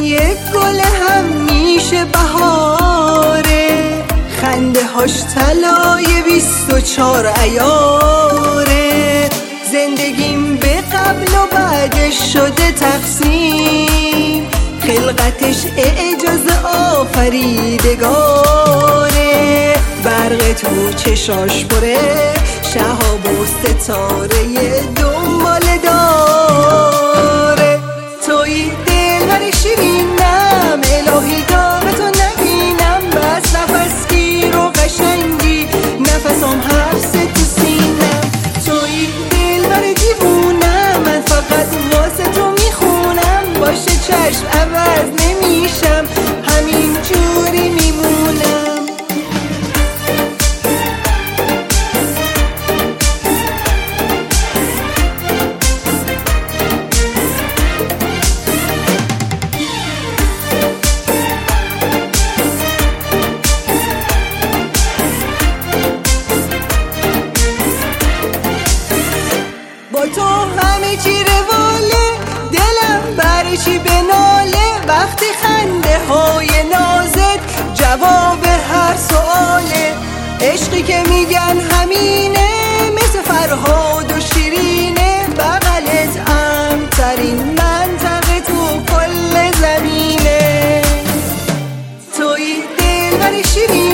یک گل همیشه بهاره، خنده هاش طلای 24 عیاره. زندگیم به قبل و بعدش شده تقسیم، خلقتش اعجاز آفریدگاره. برق تو چشاش پره، شهاب و ستاره دنبال داره. توی دلبر شیرینم، الهی داغتو نبینم. بس نفس گیر و قشنگی، نفسم حبس تو سینم. توی دلبر دیوونم، من فقط واسه تو میخونم. باشه چشم عوض نمیشم، همین جوری میمونم. با تو همه چی رواله، دلم برای چی بناله. وقتی خنده های نازت جواب هر سواله. عشقی که میگن همینه، مثل فرهاد و شیرینه. بغلت امترین منطقه تو کل زمینه. توی دلبر شیرینه،